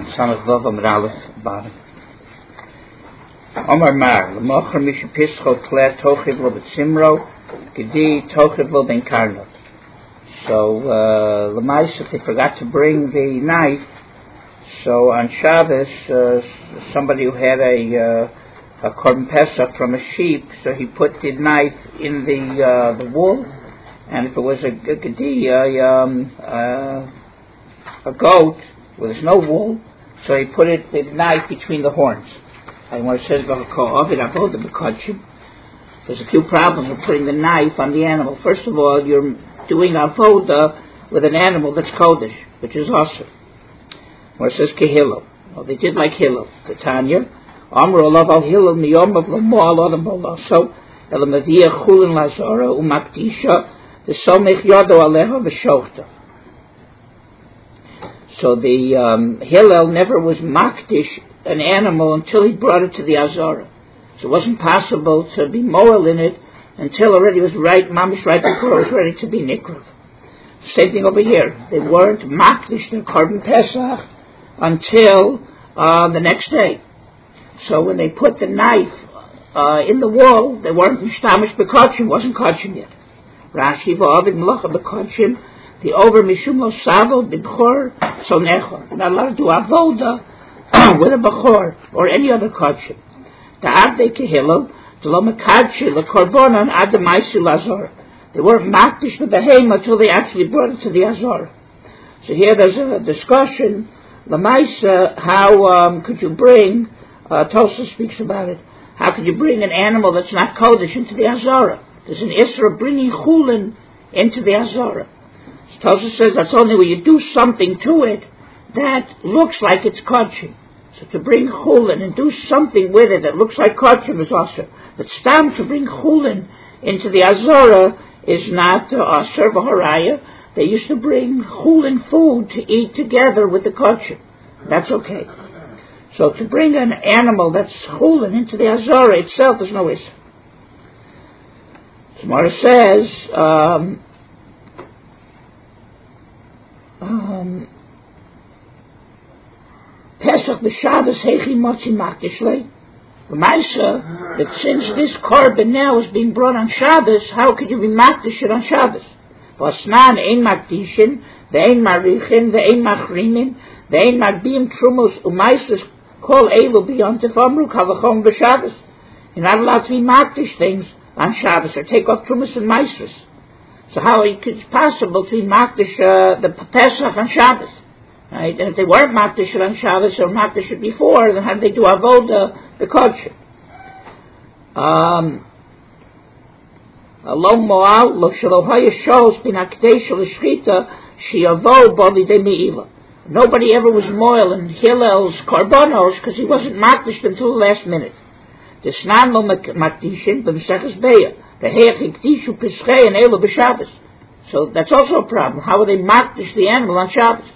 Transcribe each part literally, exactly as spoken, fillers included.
Samach Vav Amud Aleph bottom. Omar Mar, L'mocher Mishu Pischo Kler Tochiv Lo B'Tzimro, Gedi Tochiv Lo Ben Karnot. So, uh, L'maisa, they forgot to bring the knife. So on Shabbos, uh, somebody who had a uh, a korban pesach from a sheep, so he put the knife in the uh, the wool, and if it was a gedi, a, um, uh, a goat where there's no wool, so he put it the knife between the horns. And when it says there's a few problems with putting the knife on the animal. First of all, you're doing avoda with an animal that's kodesh, which is also. Where it says kehilel. Well, they did like Hillel. The Tanya. Amr olav al Hillel miyom of lamo al adam bolaso elamaviyah chulin lazara umakdisha the somech yado aleha v'shochta. So the um, Hillel never was makdish an animal until he brought it to the Azara. So it wasn't possible to be moral in it until already it was right, mamish right before it was ready to be nikrav. Same thing over here. They weren't makdish their korban pesach until uh, the next day. So when they put the knife uh, in the wall, they weren't mishtamish b'kodshim, wasn't kodshim yet. Rashi v'avid melacha b'kodshim, the over mishum lo savo b'bchor so nechor. You're not allowed to do avoda with a b'chor or any other kodshim. Ta'avdei kehilel, d'lo mekadshi l'korbonon ad d'maisi l'azor. They weren't makdish the behema until they actually brought it to the Azor. So here there's a discussion. Lamaisa, how um, could you bring, uh, Tulsa speaks about it, how could you bring an animal that's not Kodesh into the Azara? There's an Isra of bringing Chulin into the Azara. So Tulsa says that's only when you do something to it that looks like it's Kodshim. So to bring Chulin and do something with it that looks like Kodshim is also. But Stam to bring Chulin into the Azara is not uh, Serva Haraya. They used to bring chulin food to eat together with the kodshim. That's okay. So to bring an animal that's chulin into the Azara itself is no issue. Gemara says, um, um, Pesach b'Shabbos heichi motzi makdishlei. The Maisa, that since this korban now is being brought on Shabbos, how could you be makdish it on Shabbos? Vasnan ein makdishin, ve'ein marichin, ve'ein machrimin, ve'ein magdim trumos umaisus kol elu b'yontif amru kavachom b'Shabbos. You're not allowed to be makdish things on Shabbos or take off trumos and maisus. So how is it possible to be makdish uh, the Pesach on Shabbos? Right? And if they weren't makdish it on Shabbos or makdish it before, then how do they do avoda the kodshim? Um. Alom moal lo shalohaya shows bin hakdesh l'shchita shiavo bali de meila. Nobody ever was moil in Hillel's korbanos because he wasn't makdish until the last minute. The snan lo makdishin b'mseches beya. The heich hikdishu pischei and elu b'Shabbos. So that's also a problem. How would they makdish the animal on Shabbos?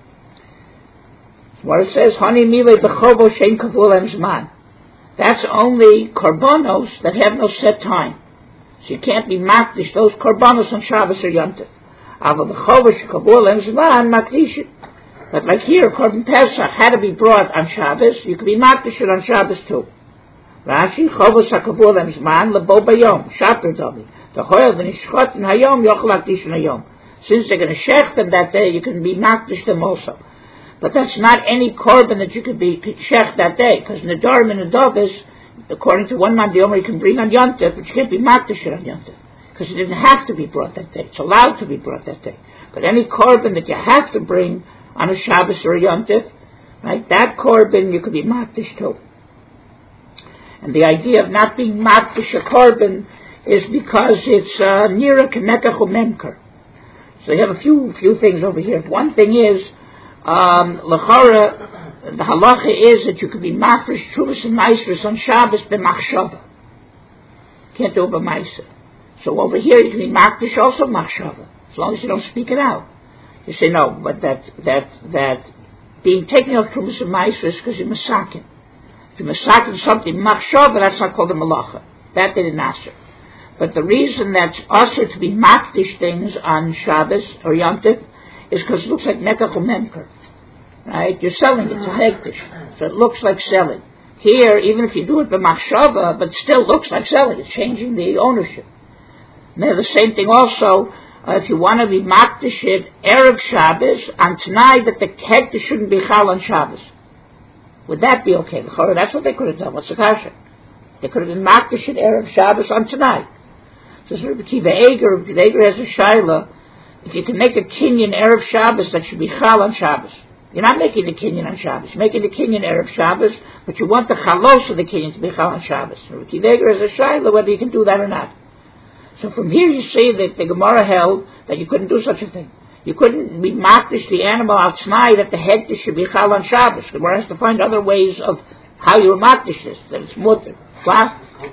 What it says, Hani mile b'chovo shein kavul em zman. That's only korbanos that have no set time. So you can't be makdish those korbanos on Shabbos or Yom Tov. Ava b'chovo shekavul em zman makdishit. But like here, korban Pesach had to be brought on Shabbos. You could be makdish it on Shabbos too. Rashi chovo shekavul em zman lebo bayom shaper davi. The hoil v'nishchot in hayom yochel makdish in hayom. Since they're going to shech them that day, you can be makdish them also. But that's not any korban that you could be shech that day, because Nadarim and Nadavis, according to one man, the Omer you can bring on Yom Tov, but you can't be makdish on Yom Tov, because it didn't have to be brought that day. It's allowed to be brought that day. But any korban that you have to bring on a Shabbos or a Yom Tov, right, that korban you could be makdish too. And the idea of not being makdish a korban is because it's nira k'mekach u'memker. So you have a few few things over here. One thing is, Um, L'chora, the halacha is that you can be mafresh, truvas and maisres on Shabbos b'machshava. Can't do it b'maisa. So over here you can be makdish also machshava, as long as you don't speak it out. You say no, but that that that being taken off truvas and maisres because you're masakin. If you're masakin something machshava, that's not called a malacha. That they didn't answer. But the reason that's also to be makdish things on Shabbos or Yom Tov is because it looks like Mekach Memker. right? You're selling it to hektish, so it looks like selling. Here, even if you do it b'machshava, but still looks like selling. It's changing the ownership. Now, the same thing also, uh, if you want to be makdish it erev Shabbos, on tonight that the hektish shouldn't be chal on Shabbos. Would that be okay? That's what they could have done. What's the kasha? They could have been makdish it erev Shabbos on tonight. So Rabbi Kiva Eger, Rabbi Kiva Eger has a shaila. If you can make a kinyan erev Shabbos, that should be chal on Shabbos. You're not making the kinyan on Shabbos. You're making the kinyan erev Shabbos, but you want the chalos of the kinyan to be chal on Shabbos. Rabbi Kiva Eger has a shaila whether you can do that or not. So from here you see that the Gemara held that you couldn't do such a thing. You couldn't be makdish the animal outside that the head should be chal on Shabbos. The Gemara has to find other ways of how you makdish this, that it's mutter. What?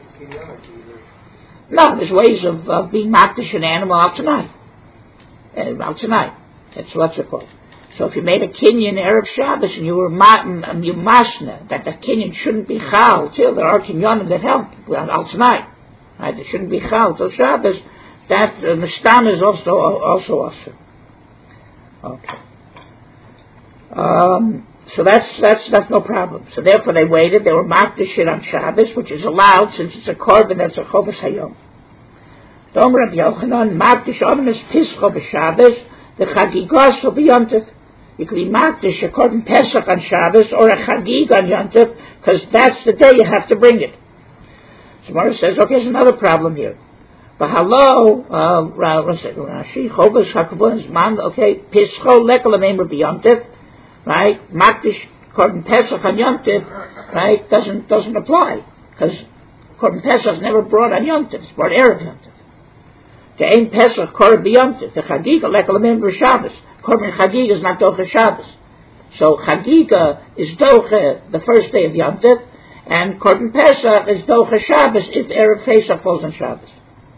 No, there's ways of uh, being makdish an animal out tonight. Uh, out tonight. That's what's it called. So if you made a kinyan erev Shabbos and you were ma- you masna that the kinyan shouldn't be chal, till there are kinyanim that help out tonight. Right? It shouldn't be chal till Shabbos. That uh, mistam is also also also. Okay. Um, so that's that's that's no problem. So therefore they waited. They were makdish it on Shabbos, which is allowed since it's a korban that's a chovas hayom. Dom Rabbi Yochanan makdish onemis pischa b'Shabbos the chagigos will be yontif. You could be makdish a korban pesach on Shabbos or a chagig on yontif because that's the day you have to bring it. So Gemara says, okay, there's another problem here. But hello, Rashi, Chovas Hakavun's man, okay, Pischo Lekala name of the Yontif, right? Makdish Korban Pesach on Yontif, right? Doesn't doesn't apply because Korban Pesach is never brought on Yontif; it's brought erev Yontif. The Ein Pesach Korban Yontif, the Chagiga Lekala name of Shabbos. Korban Chagiga is not Docha Shabbos, so Chagiga is Docha the first day of Yontif. And Korban Pesach is Docha Shabbos if erev Pesach falls on Shabbos.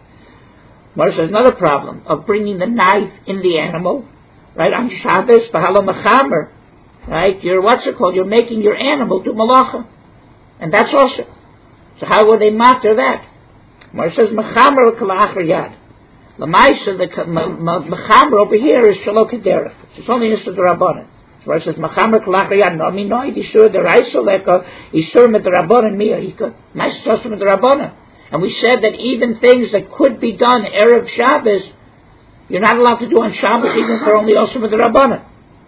Mar says another problem of bringing the knife in the animal, right, on Shabbos, Bahalo Mechamer, right, you're, what's it called, you're making your animal do malacha. And that's also. So how will they matter that? Mar says Mechamer Kalachar Yad. Lamaisa, the Mechamer over here is Shalok Derech. It's only Nisra D'Rabbanan. So it says Mechamer Kalachar Yad. No, I mean, no, Yisur the Raisoleka, Yisur mit D'Rabbanan Miyahika, Maisa Tosam mit D'Rabbanan. And we said that even things that could be done erev Shabbos, you're not allowed to do on Shabbos, even if they're only also with the Rabbanan.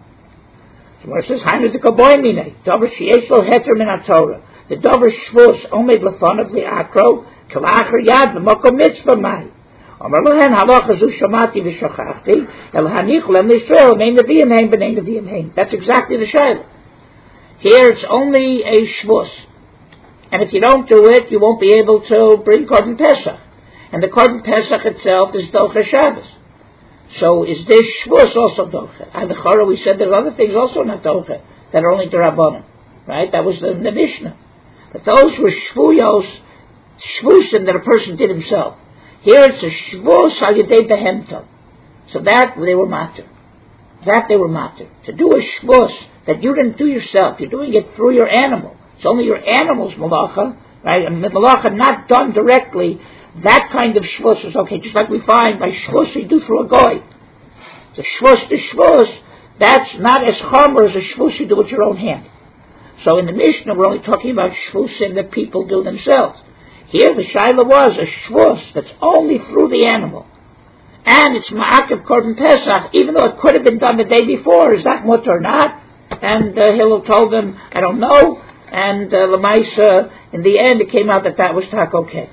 So it says, "Hainu the kaboy mine, davar sheyesh lo heter min haTorah, the davar shvus omed lefonav liakro, kalachar yad b'makom mitzvah mai. Amar lohen halacha zu shamati v'shachachti, el hanich lem Yisrael mein neviim heim b'nei neviim heim." That's exactly the shayla. Here it's only a shvus. And if you don't do it, you won't be able to bring Korban Pesach. And the Korban Pesach itself is Docha Shabbos. So is this Shvus also Docha? And the Chara, we said there are other things also not Docha, that are only D'Rabbanan. Right? That was the, the Mishnah. But those were Shvuyos, Shvusim that a person did himself. Here it's a Shvus al Yedei Behemto. So that they were matter. That they were matter. To do a Shvus that you didn't do yourself, you're doing it through your animal. It's only your animal's malacha, right? And the malacha not done directly, that kind of shvus is okay. Just like we find by shvus you do through a goy. The shvus to shvus, that's not as chomer as a shvus you do with your own hand. So in the Mishnah we're only talking about shvusim that people do themselves. Here the shaila was a shvus that's only through the animal. And it's ma'akev korban Pesach, even though it could have been done the day before. Is that mutter or not? And uh, Hillel told them, I don't know. And uh, Lamaisa, in the end, it came out that that was tak okay.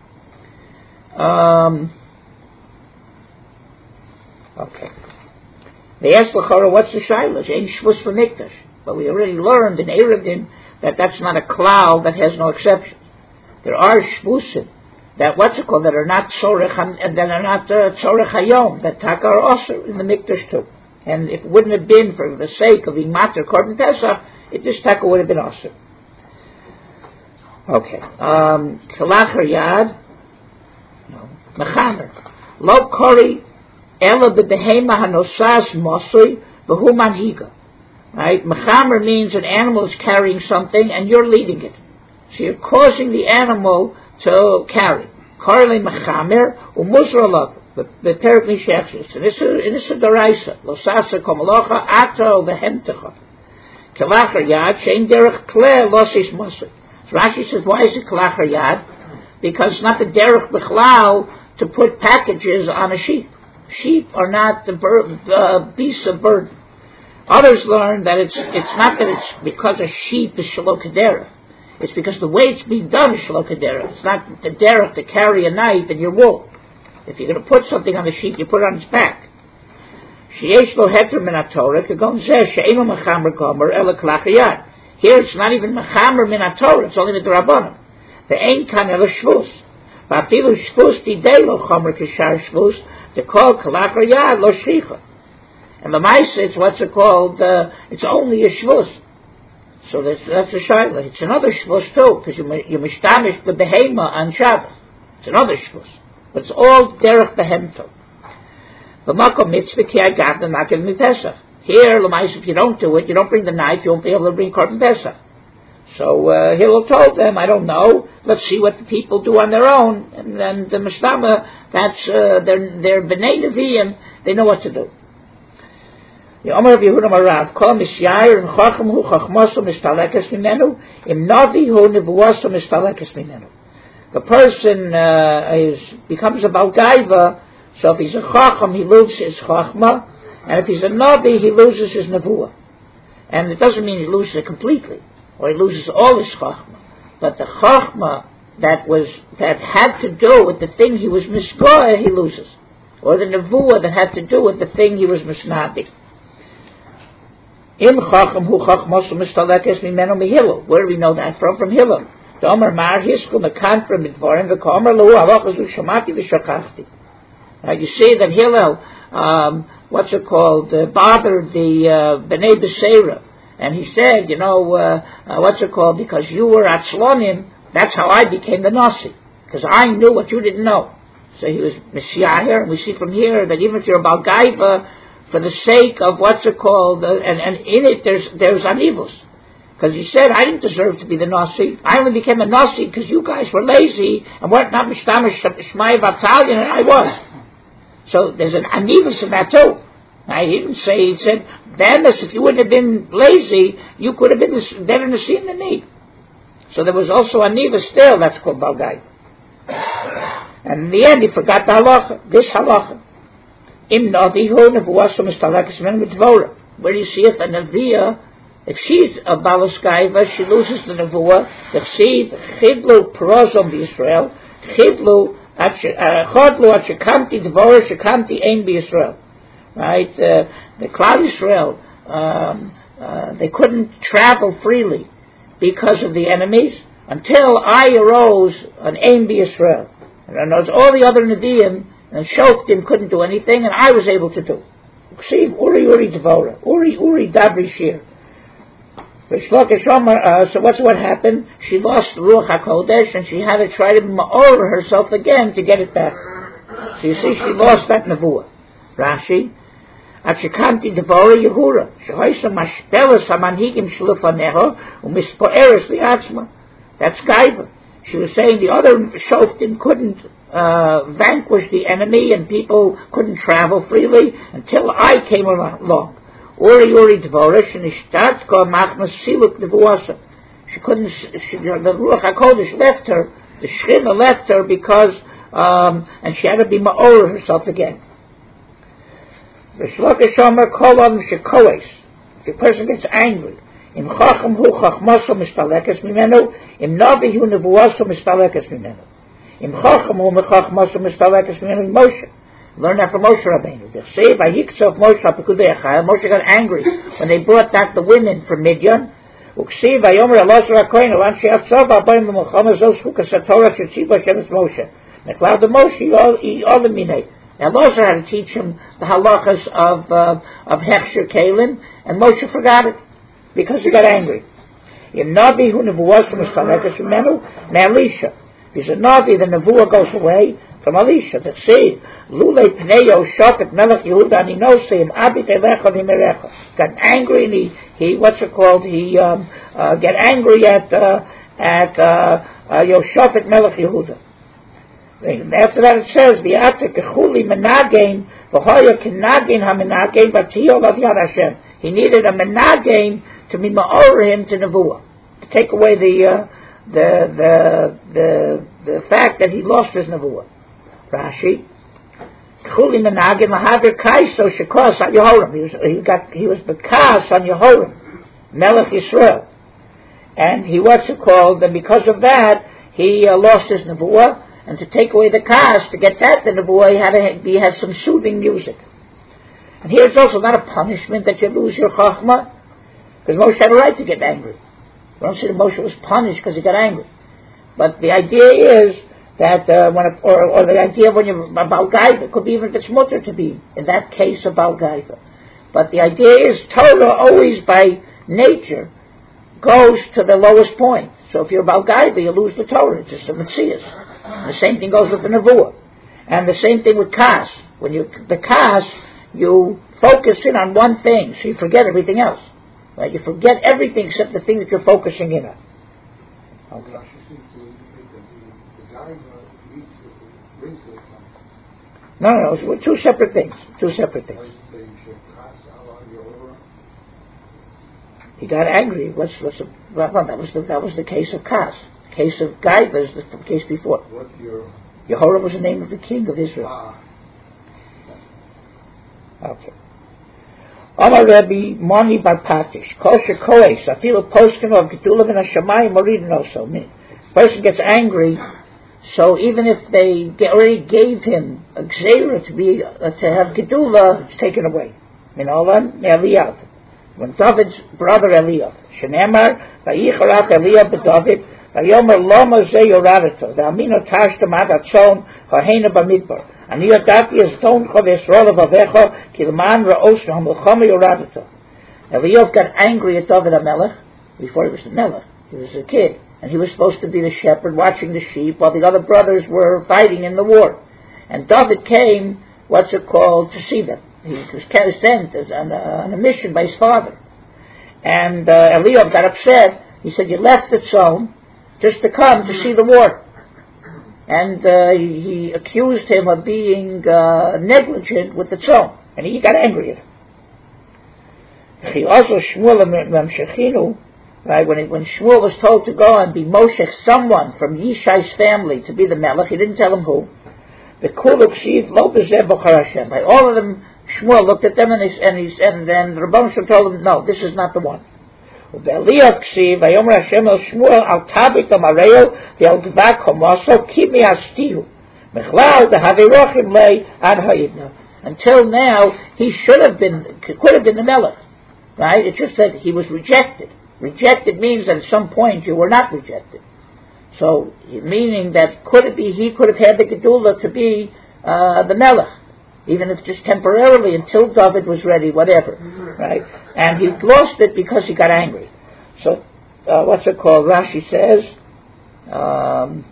Um, okay. They asked L'chora, what's the shayla? Ain't shvus for mikdash. But we already learned in Erevin that that's not a klal that has no exceptions. There are shvusim that what's it called that are not tzorech and that are not uh, tzorech hayom that tak are also in the mikdash too. And if it wouldn't have been for the sake of the matter korban Pesach, it this taka would have been awesome. Okay. Um, Kalachar Yad. No. Mechamer. Lo kori ela bebehema hanosas mosui v'hu manhiga. Right? Mechamer means an animal is carrying something and you're leading it. So you're causing the animal to carry. Korli mechamer u'musra alav. Beperik mishechis. And this is a daraisa. Lo sasa komalocha ato v'hemtecha. Kalachar Yad, Shein Derech Kleh, Losis Mosik. So Rashi says, why is it Kalachar Yad? Because it's not the Derech B'chlal to put packages on a sheep. Sheep are not the bur- uh, beasts of burden. Others learn that it's it's not that it's because a sheep is Shelo Kederech. It's because the way it's being done is Shelo Kederech. It's not the derech to carry a knife in your wool. If you're going to put something on the sheep, you put it on its back. Sheyesh lo heter min haTorah kagon zeh she'enu mechamer gomer ela kalachar yad. Here it's not even mechamer min haTorah. It's only the D'Rabbanan. The ein kan ela shvus. Va'afilu shvus tidei lo chomer kishar shvus. To call kalachar yad lo shchicha. And the Maisa, it's what's it called? Uh, it's only a shvus. So that's, that's a shaila. It's another shvus too, because you you mishtamish the behema on Shabbos. It's another shvus, but it's all derech behemto. The makom mitzvah ki agav the makom mipesach. Here, l'mais, if you don't do it, you don't bring the knife, you won't be able to bring korban pesach. So uh, Hillel told them, I don't know. Let's see what the people do on their own. And then the mishnah, that's uh, they're they're bnei neviim. They know what to do. The Omer of Yehuda Marav, Kol Misyair and Chacham hu Chachmosu mistalekes mimenu, Im Navi hu Nevuasu mistalekes mimenu. The person uh, is becomes a Balgaiva, so if he's a Chacham, he loses his Chachma, and if he's a Navi, he loses his Nevuah. And it doesn't mean he loses it completely, or he loses all his Chachma, but the Chachma that was that had to do with the thing he was Misgoah, he loses, or the Nevuah that had to do with the thing he was Misnadi. Im Chacham hu Chachmosu mistalekes mimenu mihillel. Where do we know that from? From Hillel. The Omer Mar Hisku mekantra midvarim v'komer lo halachazu shamati v'shakachti. Now you see that Hillel, um, what's it called, uh, bothered the uh, Bnei Beseira, and he said, you know, uh, uh, what's it called? Because you were Atzlonim, that's how I became the Nasi, because I knew what you didn't know. So he was Messiah here, and we see from here that even if you're a Balgaiva, for the sake of what's it called, uh, and, and in it there's there's anivus. Because he said, I didn't deserve to be the Nasi. I only became a Nasi because you guys were lazy and weren't not mishtamish shmai battalion, and I was. So there's an anivus in that too. I didn't say, he said, then if you wouldn't have been lazy, you could have been better Nasi than me. So there was also anivus still, that's called Balgai. And in the end he forgot the halacha, this halacha. Im Navihu Nevuasu mistalekes mimenu mitvora. Where do you see it? A Neviah, if she's a Balaskaiva, she loses the Nevuah. The Chsiv, Chidlu Prozom B'Yisrael, Chidlu, Chodlu at Shekamti Dvora, Shekamti Ein B'Yisrael. Right? Uh, the Klal Yisrael, um, uh, they couldn't travel freely because of the enemies until I arose on Ein B'Yisrael. And all the other Nevi'im, and Shoftim couldn't do anything, and I was able to do. See, Uri Uri Devora, Uri Uri Dabri Shir. Uh, so what's what happened? She lost the Ruach HaKodesh, and she had to try to ma'or herself again to get it back. So you see, she lost that Nevuah. Rashi, Achikanti Devora Yehura, Shehoisa Mashpelas HaManhigim Shlufaneho, Umispoeres Liatzma. That's Gaiva. She was saying the other Shoftim couldn't uh, vanquish the enemy, and people couldn't travel freely until I came along. Uri Uri Dvorish and Ishtatka Machmas Siluk Nevuasa. She couldn't. She, the Ruach Hakodesh left her. The Shechina left her because, um, and she had to be ma'or herself again. The Shloka Shomer Kolam Shekoes. The person gets angry. Im Chacham hu Chachmaso mistalekes mimenu. Im Navi hu Nevuaso mistalekes mimenu. Im Chacham hu Chachmaso mistalekes mimenu. Moshe. Learn that from Moshe Rabbeinu. They say by Yitzchak Moshe Apikudei Moshe got angry when they brought back the women from Midian. Uksiv Vayomer Elazar HaKohen Elan She'atzav Abayim L'Muchama Zos Chukas HaTorah Shetziv Hashem Moshe. Mechlav the Moshe all the minei. Now Elazar had to teach him the halachas of uh, of Hechsher Kalim, and Moshe forgot it because he got angry. In Navi hu Nevuasu Mistalekes Mimenu Me'Elisha. He's a Navi, the Nevuah goes away from Elisha. That say, Lule Pneyo Shofet Melech Yehuda Ninoseim Abit Elecha Nimerecha. Got angry and he, he what's it called? He um, uh, got angry at uh, at uh, uh, Yoshofet Melech Yehuda. And after that it says, V'atek Echuli Menagain V'hoya Kenagain HaMenagain V'tiyo Lav Yad Hashem. He needed a Menagain to be ma'or him to nevuah, to take away the uh, the the the the fact that he lost his nevuah. Rashi, Chuli menagin lahaver kaiso shekos on Yehoram. He was he got he was bekas on Yehoram, Melech Yisrael, and he what's it called? And because of that, he uh, lost his nevuah. And to take away the kas, to get that the nevuah, he had a, he had some soothing music. And here it's also not a punishment that you lose your chachma, because Moshe had a right to get angry. We don't say that Moshe was punished because he got angry. But the idea is that uh, when, a, or, or the idea of when you're a Baal Gaiva, it could be even if it's mutter to be, in that case, a Baal Gaiva. But the idea is Torah always by nature goes to the lowest point. So if you're a Baal Gaiva, you lose the Torah. It's just a Metzias. The same thing goes with the nevuah. And the same thing with kas. When you, the kas, you focus in on one thing, so you forget everything else. Right? You forget everything except the thing that you're focusing in on. Okay. No, no, no, it's two separate things. Two separate things. He got angry. What's, what's the, well, that was the, that was the case of kas. The case of Gaiva is the case before. Yehoram was the name of the king of Israel. Ah. Okay. Amar Rebbe Moni Bar Patish Kol Shekoes Afilu Poskin of Gedula Min Hashamayim Moridin also. Person gets angry, so even if they get, already gave him a gzeira to be uh, to have Gedula, it's taken away. Min Olam Eliyav. When David's brother Eliyav, Shenemar Vayicharach Eliyav b'David. Vayomer Loma Ze Yoradeto, the Amino Tashtam Adatzon, Hahena Bamidbar. And Yodati is Ton Chodes Rolav Avecho, Kilman Raos Hamilchama Yoradeto. Eliyav got angry at David HaMelech before he was the Melech. He was a kid, and he was supposed to be the shepherd watching the sheep while the other brothers were fighting in the war. And David came, what's it called, to see them. He was sent on a, on a mission by his father. And uh, Eliyav got upset. He said, "You left the zone just to come to see the war." And uh, he, he accused him of being uh, negligent with the tzom, and he got angry at him. He also Shmuel Memshechinu, right? When it, when Shmuel was told to go and be Moshech someone from Yishai's family to be the Melech, he didn't tell him who. The Kuluk Shiv Lo Bezeh B'char Hashem. By all of them, Shmuel looked at them and he and he and then the Rebbeinu Shem told him, "No, this is not the one." Eliyav Ksiv, Vayomer Hashem El Shmuel Al Tabit Amareo Ve'Al Gvak Homoso Kimi Astihu Mechlal DeHavirochim Lei Ad Ha'idna. Until now, he should have been, could have been the Melech, right? It's just that he was rejected. Rejected means that at some point you were not rejected. So, meaning that could it be he could have had the Gedula to be uh, the Melech, even if just temporarily until David was ready, whatever, right? And he lost it because he got angry. So, uh, what's it called? Rashi says, um,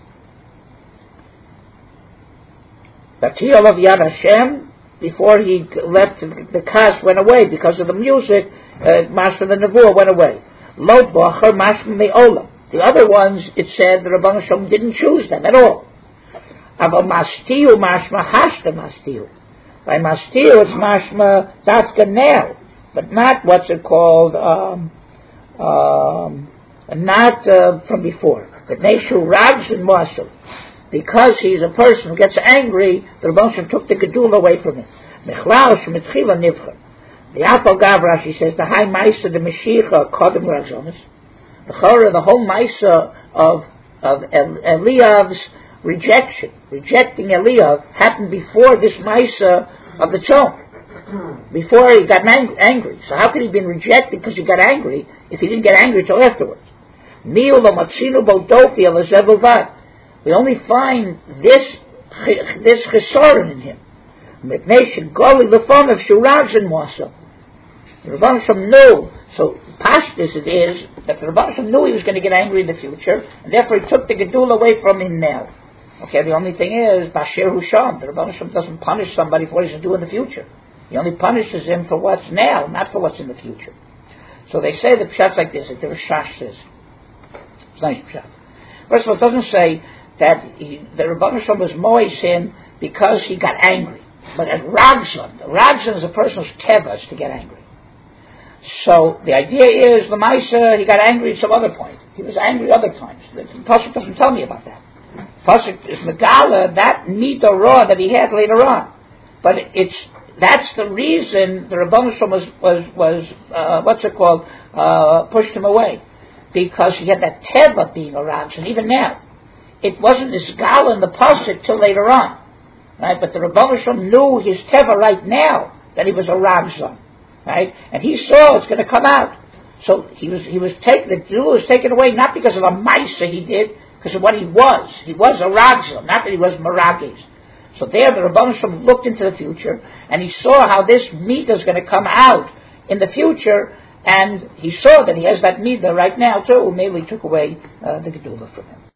Batiyal of Yad Hashem, before he left, the kas went away because of the music, uh, Mashma the Nevuah went away. Lo Bocher Mashma Me'olam. The other ones, it said the Rebbeinu Shem didn't choose them at all. Ava Mastiu Mashma Hashta Mastiu. By Mastiu, it's Mashma Dafka now, but not what's it called, um, um, not uh, from before. But Neshu Rags and Mosul. Because he's a person who gets angry, the Rebbeinu Shem took the Gedula away from him. Mechlal Shemitchila Nivcha. The Afal Gav Rashi says the high Maisa the Mashiach Kodem Razonis. The Chorah, the whole Maisa of of Eliav's rejection, rejecting Eliav, happened before this Maisa of the Tzom, before he got ang- angry. So how could he have been rejected because he got angry if he didn't get angry until afterwards? We only find this this chesaron in him. The Rebbeinu Shem knew, so Pashtus it is, that the Rebbeinu Shem knew he was going to get angry in the future, and therefore he took the Gedula away from him now. Okay, the only thing is, Basher Husham, the Rebbeinu Shem doesn't punish somebody for what he's going to do in the future. He only punishes him for what's now, not for what's in the future. So they say the Pshat's like this, that the Rishash says. It's nice Pshat. First of all, it doesn't say that he, the Rebbeinu Shem was mois him because he got angry. But as Ragzon, Ragzon is a person who's teva is to get angry. So the idea is, Lamaisa, he got angry at some other point. He was angry other times. The Pasuk doesn't tell me about that. Pasuk is Megala, that Mida Ra that he had later on. But it's, that's the reason the Rebbeinu Shalom was, was, was uh, what's it called, uh, pushed him away. Because he had that Teva being around, and even now. It wasn't this Gala in the Pasuk till later on. Right? But the Rebbeinu Shalom knew his Teva right now, that he was a Ramzon. Right? And he saw it's going to come out. So he was, he was taken, the Jew was taken away not because of a Maisa he did, because of what he was. He was a Ramzon, not that he was Meragis. So there the Rebbeinu Shalom looked into the future, and he saw how this Midah is going to come out in the future, and he saw that he has that Midah right now too, maybe he took away uh, the Gedula from him.